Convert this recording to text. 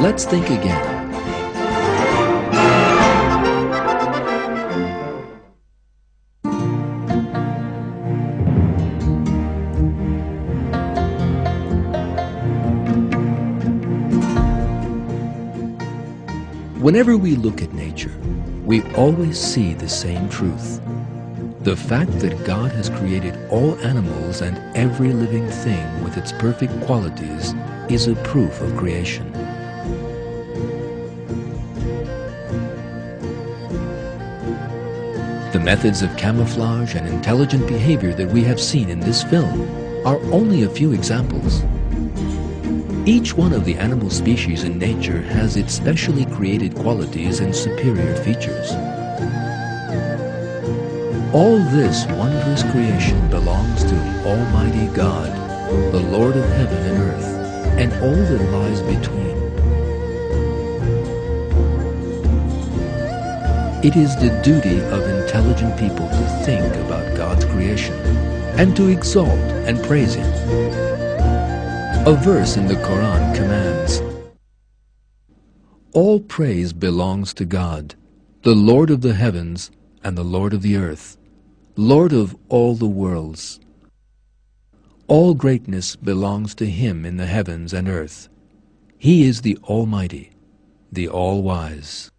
Let's think again. Whenever we look at nature, we always see the same truth. The fact that God has created all animals and every living thing with its perfect qualities is a proof of creation. The methods of camouflage and intelligent behavior that we have seen in this film are only a few examples. Each one of the animal species in nature has its specially created qualities and superior features. All this wondrous creation belongs to Almighty God, the Lord of heaven and earth, and all that lies between. It is the duty of intelligent people to think about God's creation and to exalt and praise Him. A verse in the Quran commands, "All praise belongs to God, the Lord of the heavens and the Lord of the earth, Lord of all the worlds. All greatness belongs to Him in the heavens and earth. He is the Almighty, the All-Wise."